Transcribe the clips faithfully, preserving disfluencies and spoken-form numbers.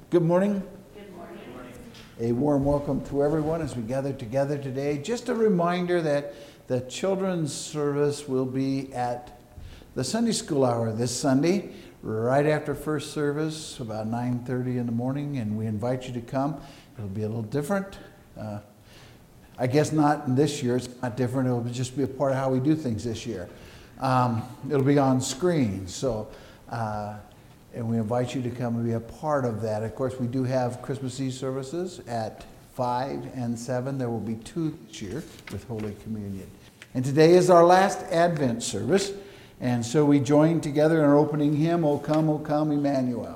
Good morning. Good morning. A warm welcome to everyone as we gather together today. Just a reminder that the children's service will be at the Sunday school hour this Sunday, right after first service, about nine thirty in the morning, and we invite you to come. It'll be a little different. Uh, I guess not this year. It's not different. It'll just be a part of how we do things this year. Um, it'll be on screen, so uh, and we invite you to come and be a part of that. Of course, we do have Christmas Eve services at five and seven. There will be two this year with Holy Communion. And today is our last Advent service, and so we join together in our opening hymn, O Come, O Come, Emmanuel.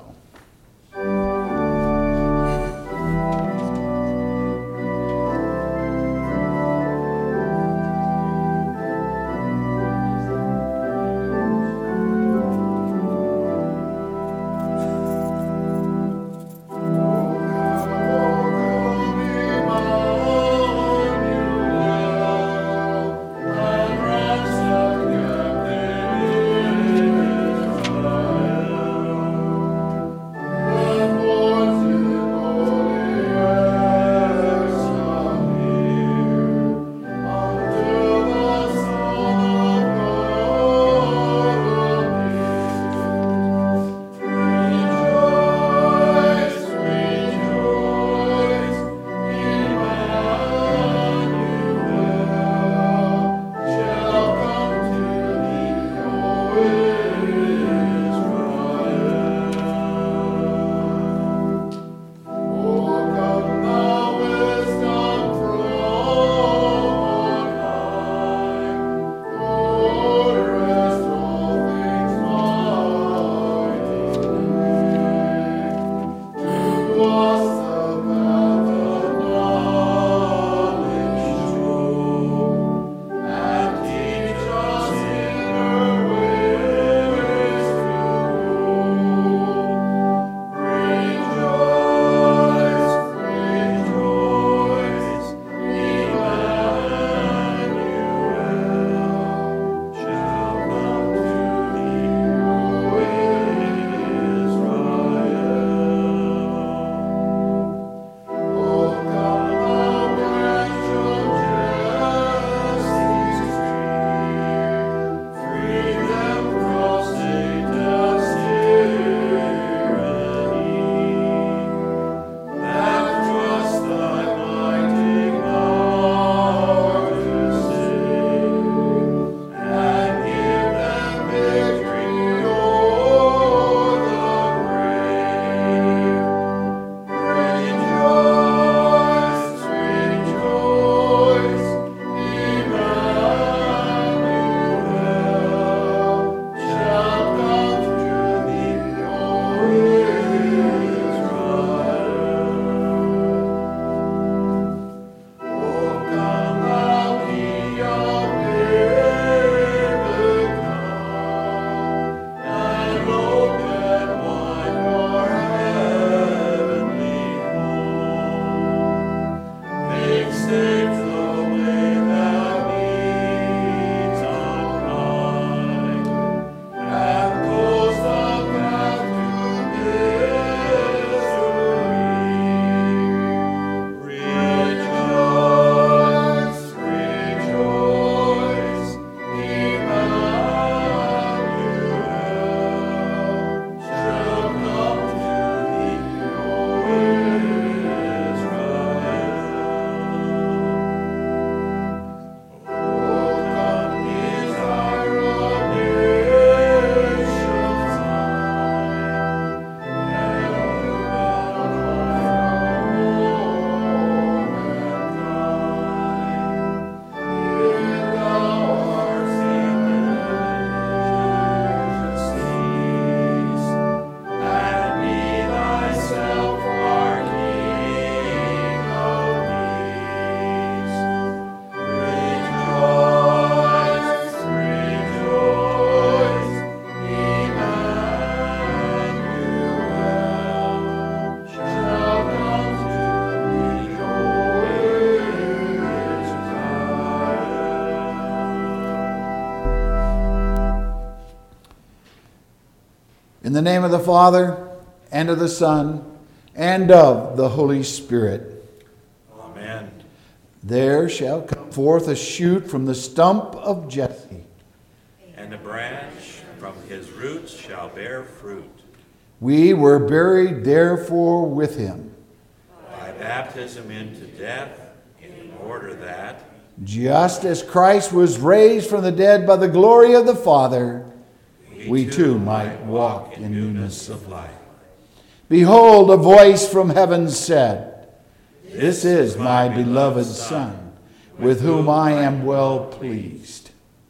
In the name of the Father, and of the Son, and of the Holy Spirit. Amen. There shall come forth a shoot from the stump of Jesse, and a branch from his roots shall bear fruit. We were buried therefore with him, By baptism into death, in order that, just as Christ was raised from the dead by the glory of the Father, we too might walk in newness of life. Behold, a voice from heaven said, This is my beloved Son, with whom I am well pleased.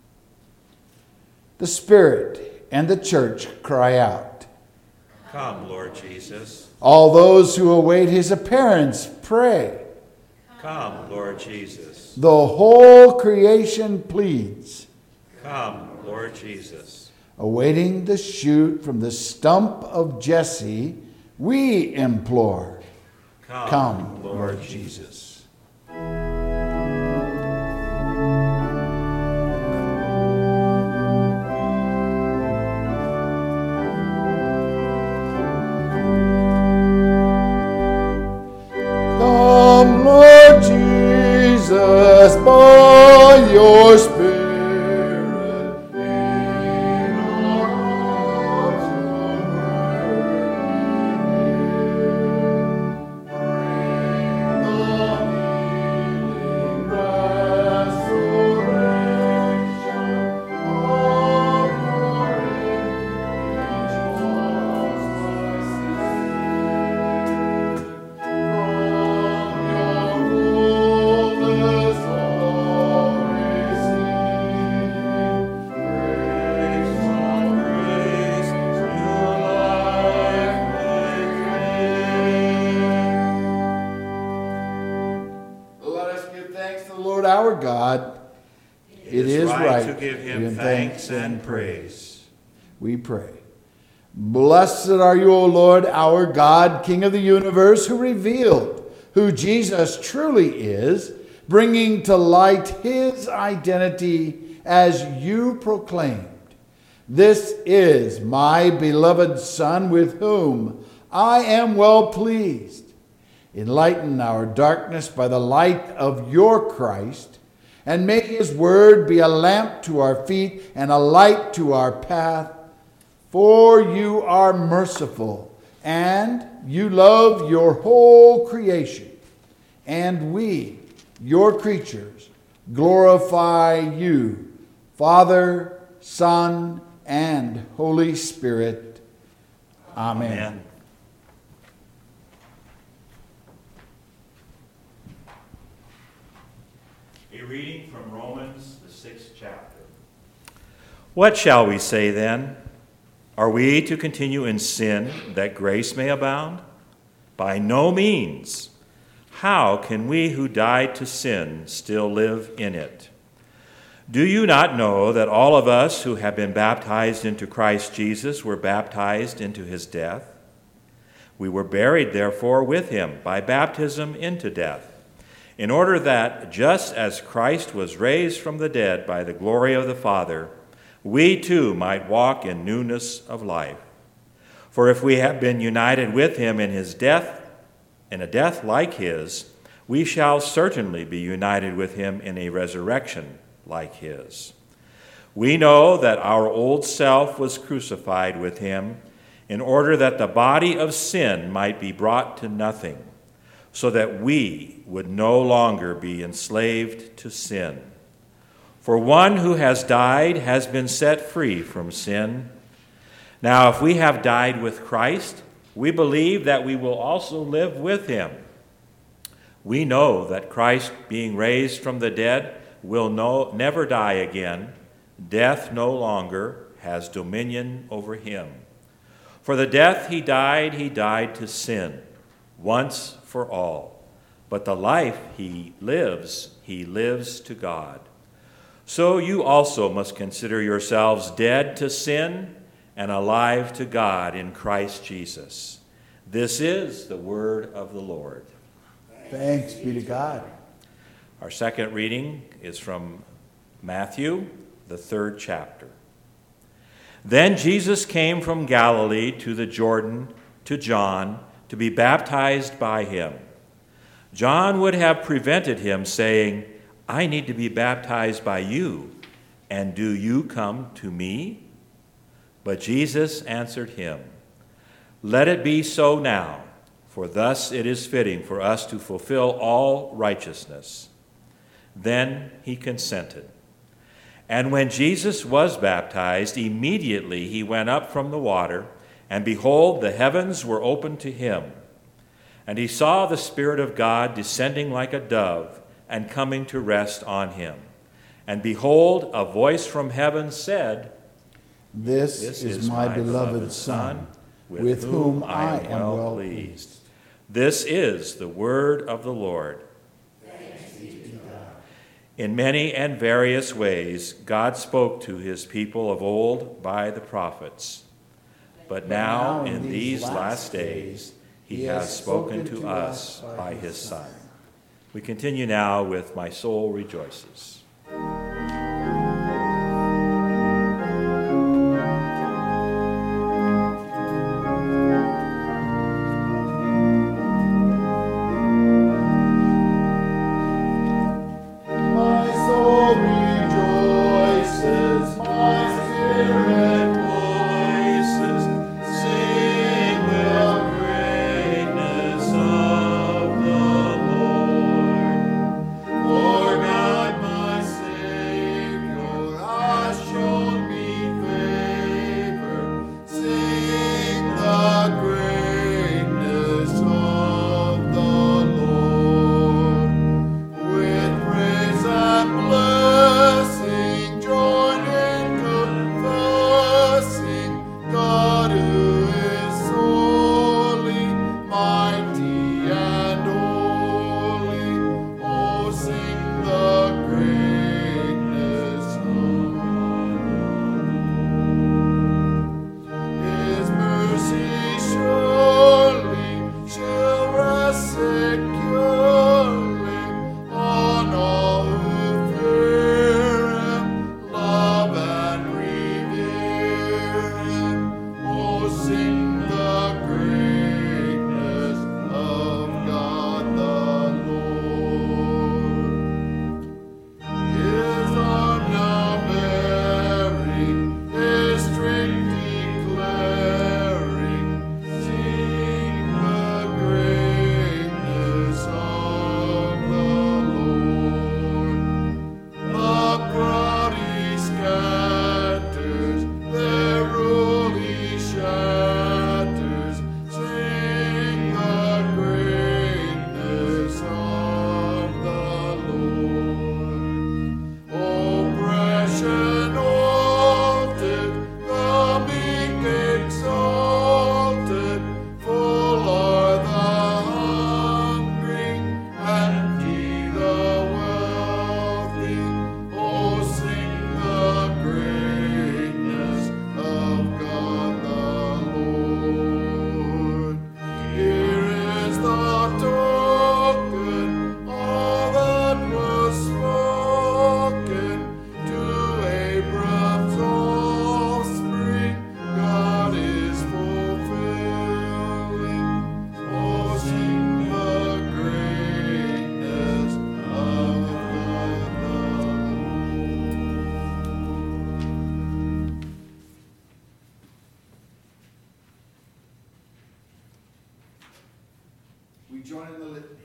The Spirit and the church cry out, Come, Lord Jesus. All those who await his appearance pray. Come, Lord Jesus. The whole creation pleads, Come, Lord Jesus. Awaiting the shoot from the stump of Jesse, we implore, Come, Come, Lord Lord Jesus. Come, Lord Jesus, by your Spirit. Our God, it is right to give him thanks and praise. We pray. Blessed are you, O Lord, our God, King of the universe, who revealed who Jesus truly is, bringing to light his identity as you proclaimed. This is my beloved Son, with whom I am well pleased. Enlighten our darkness by the light of your Christ, and make his word be a lamp to our feet and a light to our path. For you are merciful, and you love your whole creation. And we, your creatures, glorify you, Father, Son, and Holy Spirit. Amen. Amen. A reading from Romans, the sixth chapter. What shall we say then? Are we to continue in sin that grace may abound? By no means. How can we who died to sin still live in it? Do you not know that all of us who have been baptized into Christ Jesus were baptized into his death? We were buried, therefore, with him by baptism into death, in order that, just as Christ was raised from the dead by the glory of the Father, we too might walk in newness of life. For if we have been united with him in his death, in a death like his, we shall certainly be united with him in a resurrection like his. We know that our old self was crucified with him, in order that the body of sin might be brought to nothing, so that we would no longer be enslaved to sin. For one who has died has been set free from sin. Now, if we have died with Christ, we believe that we will also live with him. We know that Christ, being raised from the dead, will no, never die again. Death no longer has dominion over him. For the death he died, he died to sin, once for all. But the life he lives, he lives to God. So you also must consider yourselves dead to sin and alive to God in Christ Jesus. This is the word of the Lord. Thanks be to God. Our second reading is from Matthew, the third chapter. Then Jesus came from Galilee to the Jordan to John to be baptized by him. John would have prevented him, saying, I need to be baptized by you, and do you come to me? But Jesus answered him, Let it be so now, for thus it is fitting for us to fulfill all righteousness. Then he consented. And when Jesus was baptized, immediately he went up from the water, and behold, the heavens were opened to him. And he saw the Spirit of God descending like a dove and coming to rest on him. And behold, a voice from heaven said, This, this is, is my, my beloved Son, with, with whom I am well, well pleased. pleased. This is the word of the Lord. Thanks be to God. In many and various ways, God spoke to his people of old by the prophets. But now, now in, in these last days, he has spoken to us by his Son. We continue now with My Soul Rejoices. Join in the litany.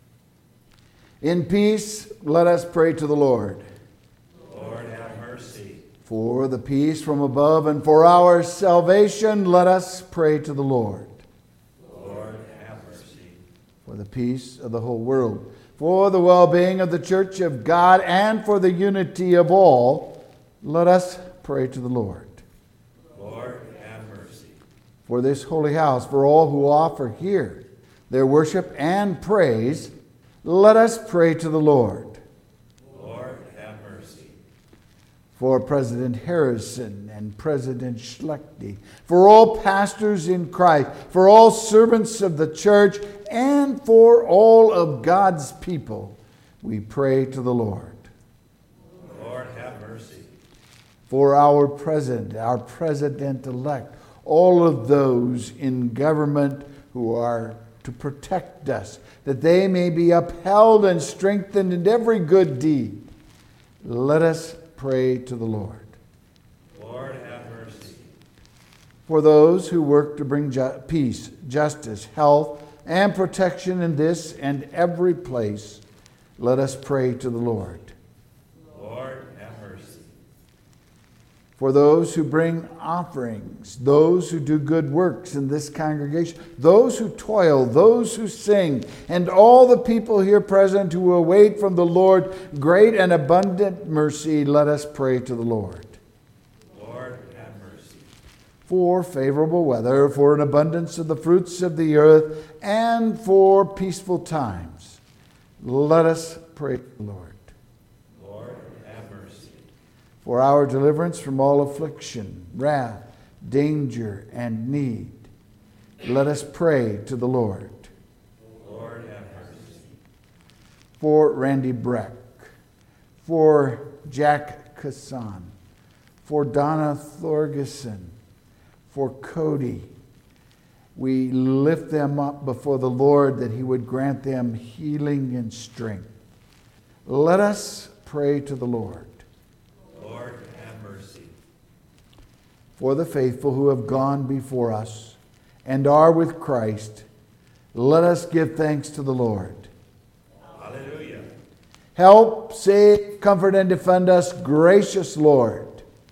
In peace, let us pray to the Lord. Lord, have mercy. For the peace from above and for our salvation, let us pray to the Lord. Lord, have mercy. For the peace of the whole world, for the well-being of the Church of God, and for the unity of all, let us pray to the Lord. Lord, have mercy. For this holy house, for all who offer here their worship and praise, let us pray to the Lord. Lord, have mercy. For President Harrison and President Schlechte, for all pastors in Christ, for all servants of the church, and for all of God's people, we pray to the Lord. Lord, have mercy. For our president, our president-elect, all of those in government who are to protect us, that they may be upheld and strengthened in every good deed. Let us pray to the Lord. Lord, have mercy. For those who work to bring ju- peace, justice, health, and protection in this and every place, let us pray to the Lord. Lord, have mercy. For those who bring offerings, those who do good works in this congregation, those who toil, those who sing, and all the people here present who await from the Lord great and abundant mercy, let us pray to the Lord. Lord, have mercy. For favorable weather, for an abundance of the fruits of the earth, and for peaceful times, let us pray to the Lord. Lord, have mercy. For our deliverance from all affliction, wrath, danger, and need, let us pray to the Lord. Lord, have mercy. For Randy Breck, for Jack Kassan, for Donna Thorgeson, for Cody, we lift them up before the Lord that He would grant them healing and strength. Let us pray to the Lord. Lord, have mercy. For the faithful who have gone before us and are with Christ, let us give thanks to the Lord. Hallelujah. Help, save, comfort, and defend us, gracious Lord.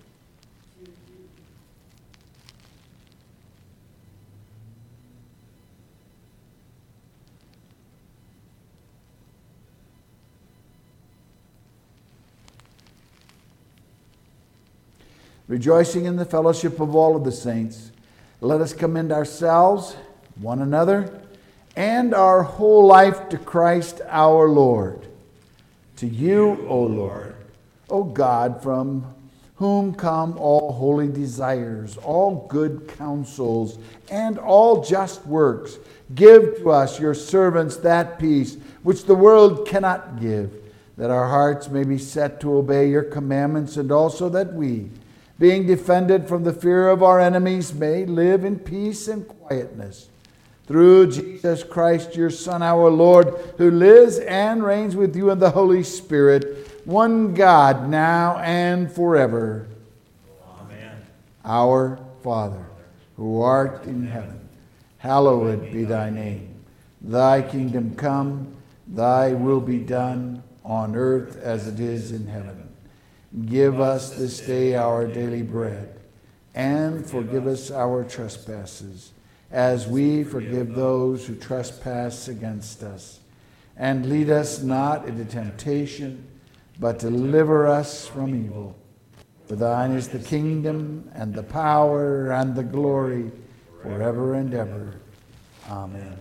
Rejoicing in the fellowship of all of the saints, let us commend ourselves, one another, and our whole life to Christ our Lord. To you, O Lord, O God, from whom come all holy desires, all good counsels, and all just works, give to us, your servants, that peace which the world cannot give, that our hearts may be set to obey your commandments, and also that we, being defended from the fear of our enemies, may live in peace and quietness. Through Jesus Christ, your Son, our Lord, who lives and reigns with you in the Holy Spirit, one God, now and forever. Amen. Our Father, who art in heaven, hallowed be thy name. Thy kingdom come, thy will be done, on earth as it is in heaven. Give us this day our daily bread, and forgive us our trespasses, as we forgive those who trespass against us. And lead us not into temptation, but deliver us from evil. For thine is the kingdom, and the power, and the glory, forever and ever. Amen.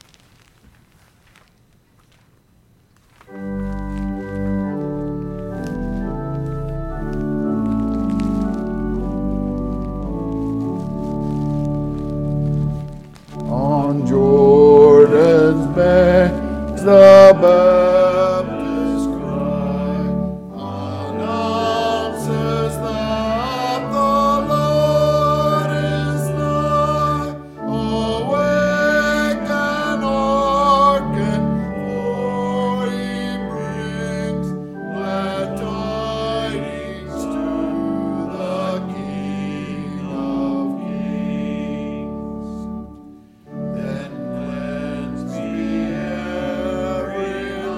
On Jordan's banks the Baptist cry announces that the Lord is nigh. Awake and hearken, for he brings glad tidings to the King of Kings. Then cleanse me every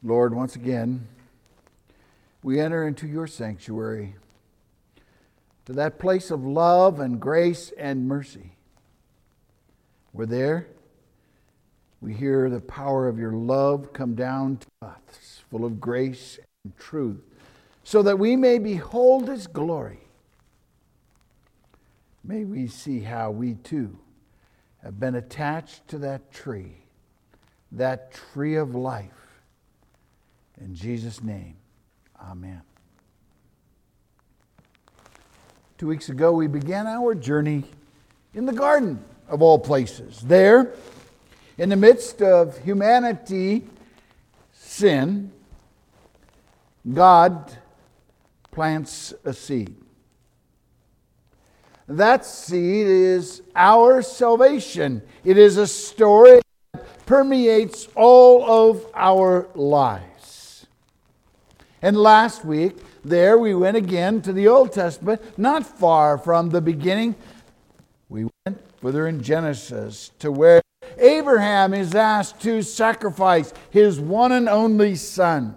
Lord, once again, we enter into your sanctuary, to that place of love and grace and mercy. We're there. We hear the power of your love come down to us, full of grace and truth, so that we may behold His glory. May we see how we too have been attached to that tree, that tree of life. In Jesus' name, amen. Two weeks ago, we began our journey in the garden of all places. There, in the midst of humanity, sin, God plants a seed. That seed is our salvation. It is a story that permeates all of our lives. And last week, there we went again to the Old Testament, not far from the beginning. We went further in Genesis to where Abraham is asked to sacrifice his one and only son.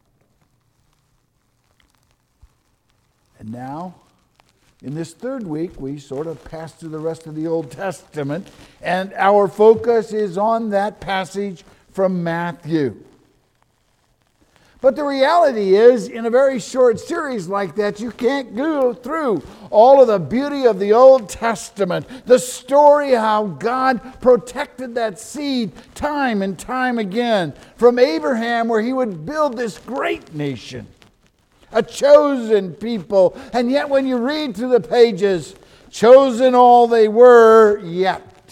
And now, in this third week, we sort of pass through the rest of the Old Testament, and our focus is on that passage from Matthew. But the reality is, in a very short series like that, you can't go through all of the beauty of the Old Testament, the story how God protected that seed time and time again, from Abraham where he would build this great nation, a chosen people. And yet when you read through the pages, chosen all they were, yet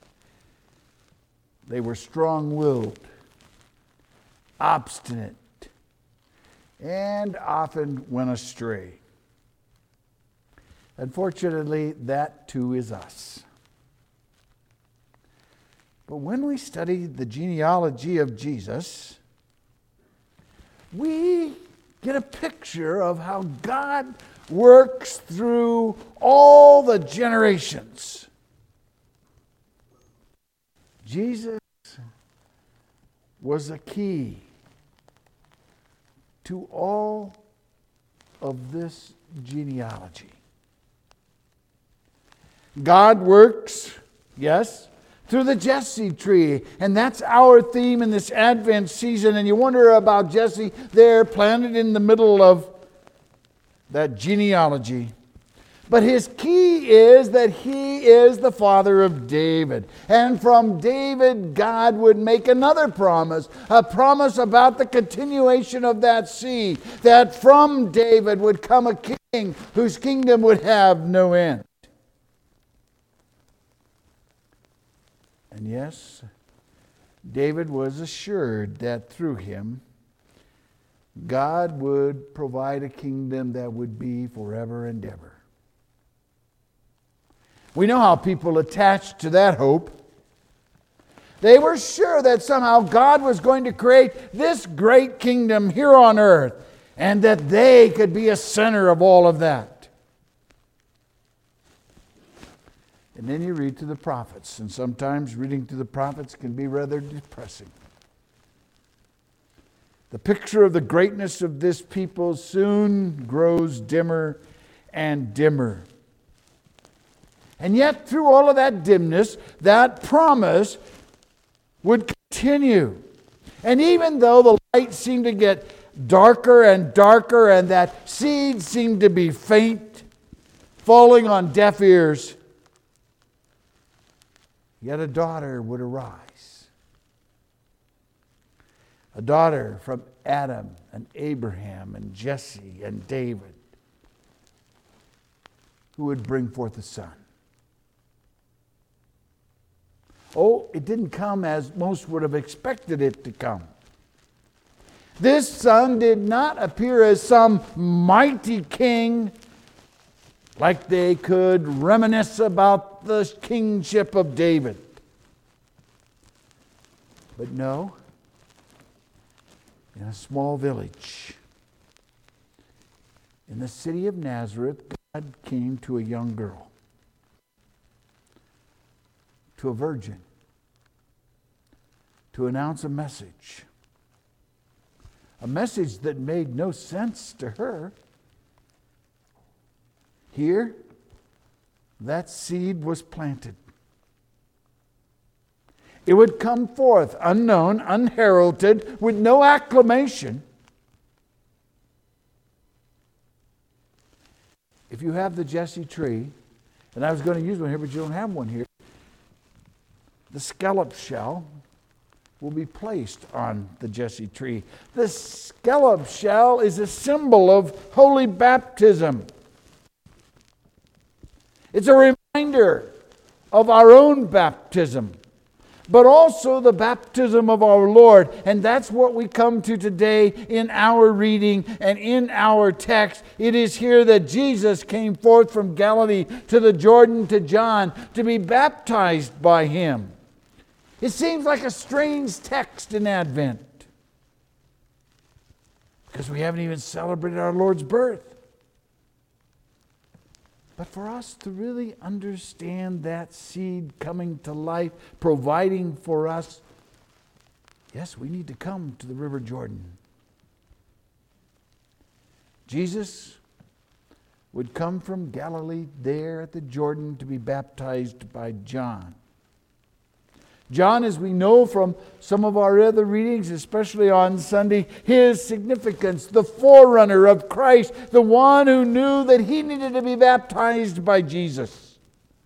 they were strong-willed, obstinate, and often went astray. Unfortunately, that too is us. But when we study the genealogy of Jesus, we get a picture of how God works through all the generations. Jesus was a key to all of this genealogy. God works, yes, through the Jesse tree. And that's our theme in this Advent season. And you wonder about Jesse there planted in the middle of that genealogy. But his key is that he is the father of David. And from David, God would make another promise, a promise about the continuation of that seed, that from David would come a king whose kingdom would have no end. And yes, David was assured that through him, God would provide a kingdom that would be forever and ever. We know how people attached to that hope. They were sure that somehow God was going to create this great kingdom here on earth, and that they could be a center of all of that. And then you read to the prophets, and sometimes reading to the prophets can be rather depressing. The picture of the greatness of this people soon grows dimmer and dimmer. And yet, through all of that dimness, that promise would continue. And even though the light seemed to get darker and darker, and that seed seemed to be faint, falling on deaf ears, yet a daughter would arise. A daughter from Adam and Abraham and Jesse and David, who would bring forth a son. Oh, it didn't come as most would have expected it to come. This son did not appear as some mighty king, like they could reminisce about the kingship of David. But no, in a small village, in the city of Nazareth, God came to a young girl, to a virgin, to announce a message. a message that made no sense to her. Here, that seed was planted. It would come forth unknown, unheralded, with no acclamation. If you have the Jesse tree, and I was going to use one here, but you don't have one here, the scallop shell will be placed on the Jesse tree. The scallop shell is a symbol of holy baptism. It's a reminder of our own baptism, but also the baptism of our Lord. And that's what we come to today in our reading and in our text. It is here that Jesus came forth from Galilee to the Jordan to John to be baptized by him. It seems like a strange text in Advent because we haven't even celebrated our Lord's birth. But for us to really understand that seed coming to life, providing for us, yes, we need to come to the River Jordan. Jesus would come from Galilee there at the Jordan to be baptized by John. John, as we know from some of our other readings, especially on Sunday, his significance, the forerunner of Christ, the one who knew that he needed to be baptized by Jesus.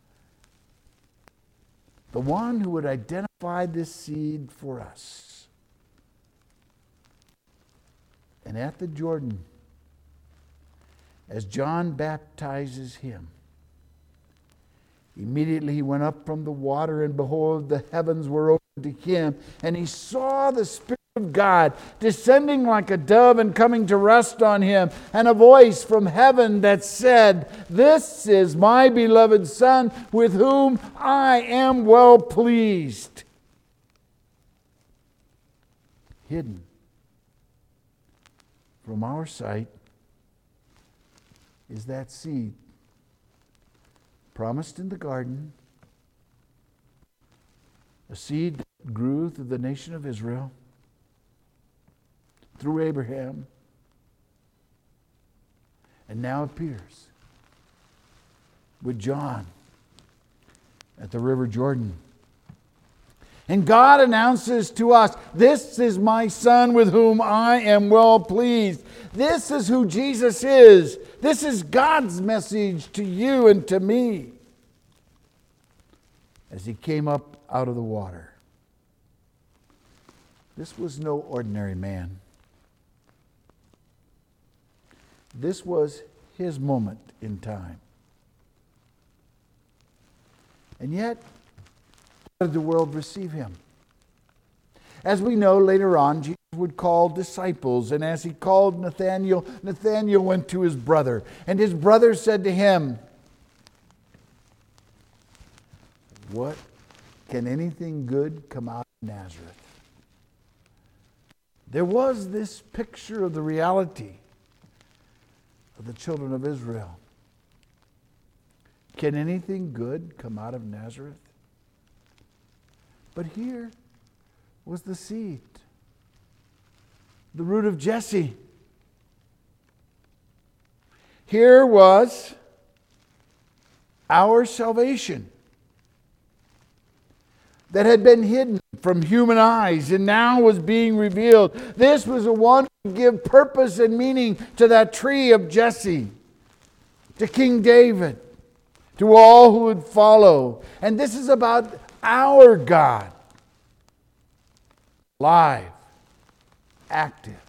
The one who would identify this seed for us. And at the Jordan, as John baptizes him, immediately he went up from the water, and behold, the heavens were opened to him, and he saw the Spirit of God descending like a dove and coming to rest on him, and a voice from heaven that said, "This is my beloved Son, with whom I am well pleased." Hidden from our sight is that seed promised in the garden, a seed that grew through the nation of Israel, through Abraham, and now appears with John at the River Jordan. And God announces to us, "This is my Son with whom I am well pleased." This is who Jesus is. This is God's message to you and to me as he came up out of the water. This was no ordinary man. This was his moment in time. And yet, how did the world receive him? As we know, later on, Jesus would call disciples, and as he called Nathanael, Nathanael went to his brother, and his brother said to him, "What can anything good come out of Nazareth?" There was this picture of the reality of the children of Israel. Can anything good come out of Nazareth? But here was the seed, the root of Jesse. Here was our salvation that had been hidden from human eyes and now was being revealed. This was the one who would give purpose and meaning to that tree of Jesse, to King David, to all who would follow. And this is about our God, live, active,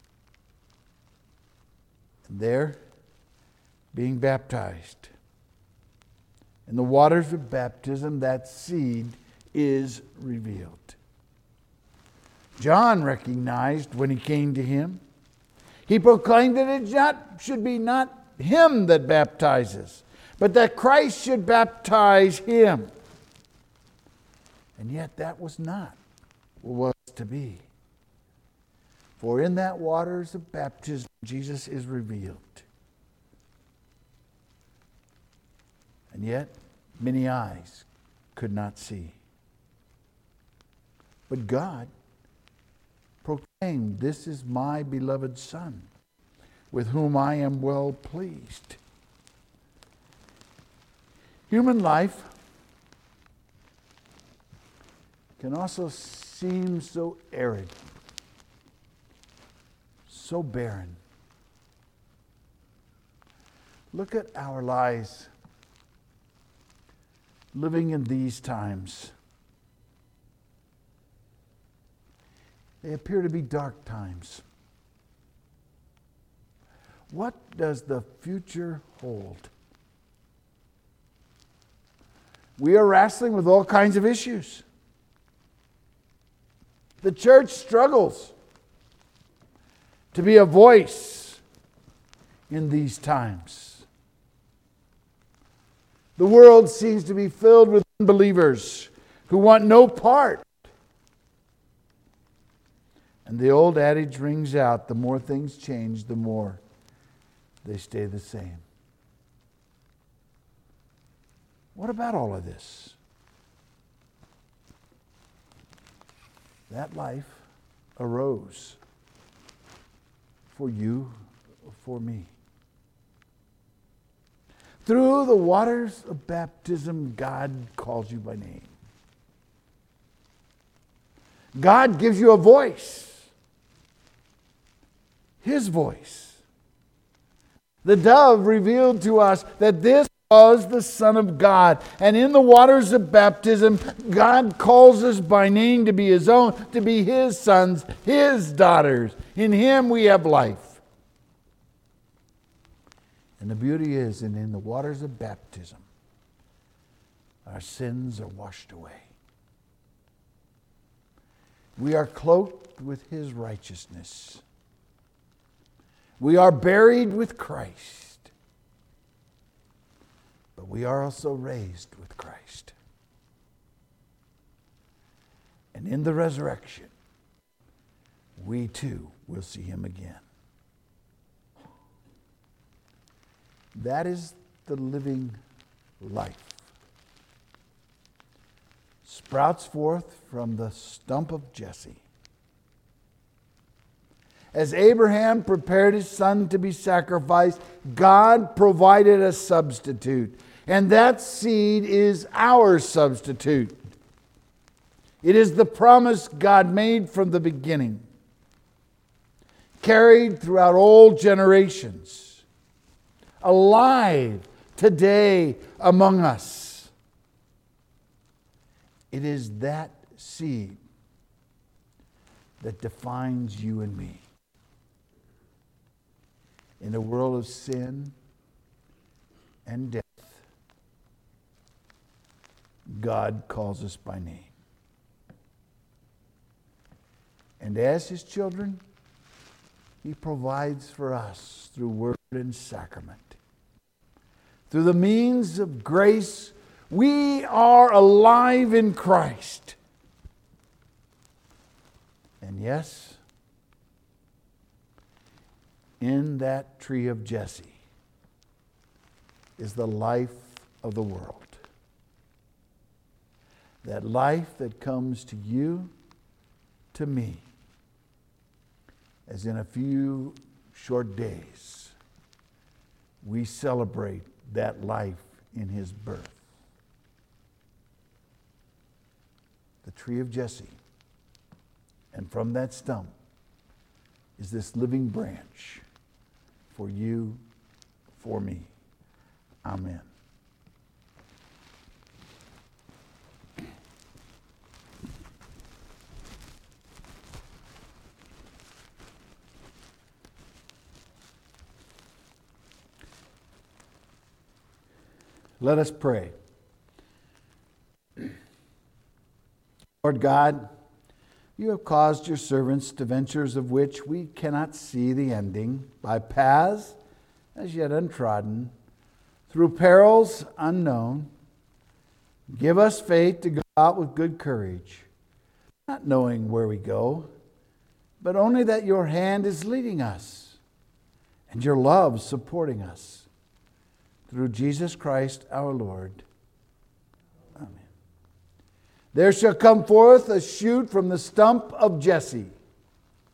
and there being baptized. In the waters of baptism, that seed is revealed. John recognized when he came to him. He proclaimed that it not, should be not him that baptizes, but that Christ should baptize him. And yet that was not what was to be. For in that waters of baptism, Jesus is revealed. And yet, many eyes could not see. But God proclaim, "This is my beloved Son, with whom I am well pleased." Human life can also seem so arid, so barren. Look at our lives living in these times. They appear to be dark times. What does the future hold? We are wrestling with all kinds of issues. The church struggles to be a voice in these times. The world seems to be filled with unbelievers who want no part. And the old adage rings out, the more things change, the more they stay the same. What about all of this? That life arose for you, for me. Through the waters of baptism, God calls you by name. God gives you a voice. His voice. The dove revealed to us that this was the Son of God. And in the waters of baptism, God calls us by name to be His own, to be His sons, His daughters. In Him we have life. And the beauty is, and in the waters of baptism, our sins are washed away. We are cloaked with His righteousness. We are buried with Christ. But we are also raised with Christ. And in the resurrection, we too will see Him again. That is the living life. Sprouts forth from the stump of Jesse. As Abraham prepared his son to be sacrificed, God provided a substitute. And that seed is our substitute. It is the promise God made from the beginning, carried throughout all generations, alive today among us. It is that seed that defines you and me. In a world of sin and death, God calls us by name. And as His children, He provides for us through word and sacrament. Through the means of grace, we are alive in Christ. And yes, in that tree of Jesse is the life of the world. That life that comes to you, to me, as in a few short days, we celebrate that life in His birth. The tree of Jesse. And from that stump is this living branch for you, for me. Amen. Let us pray. Lord God, You have caused Your servants to ventures of which we cannot see the ending, by paths as yet untrodden, through perils unknown. Give us faith to go out with good courage, not knowing where we go, but only that Your hand is leading us and Your love supporting us. Through Jesus Christ our Lord. Amen. There shall come forth a shoot from the stump of Jesse,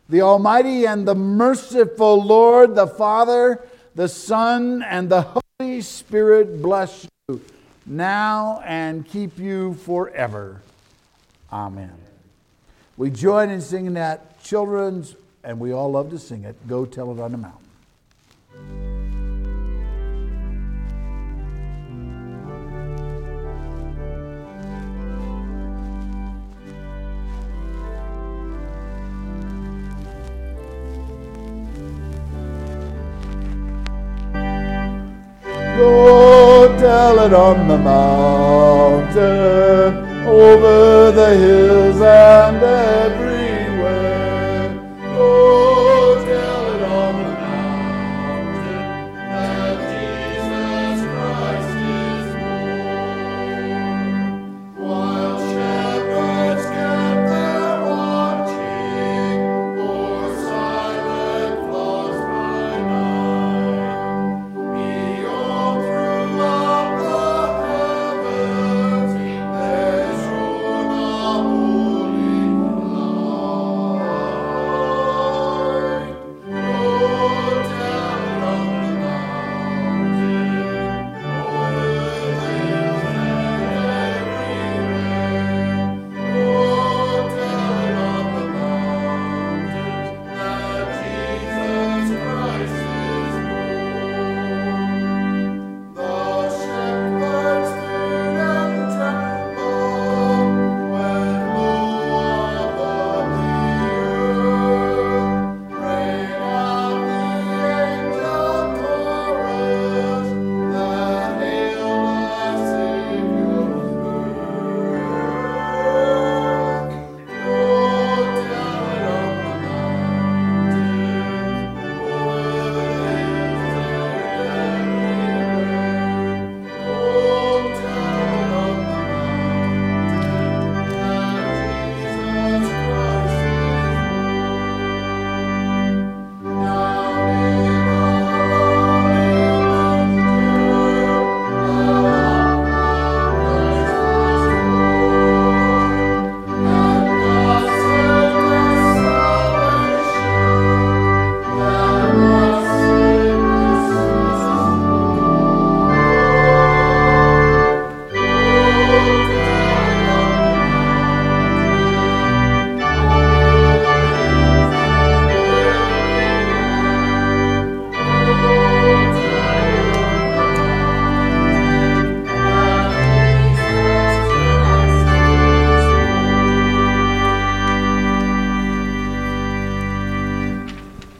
The Almighty and the merciful Lord, the Father, the Son, and the Holy Spirit bless you now and keep you forever. Amen. We join in singing that children's, and we all love to sing it, Go Tell It on the Mountain. Go tell it on the mountain, over the hills and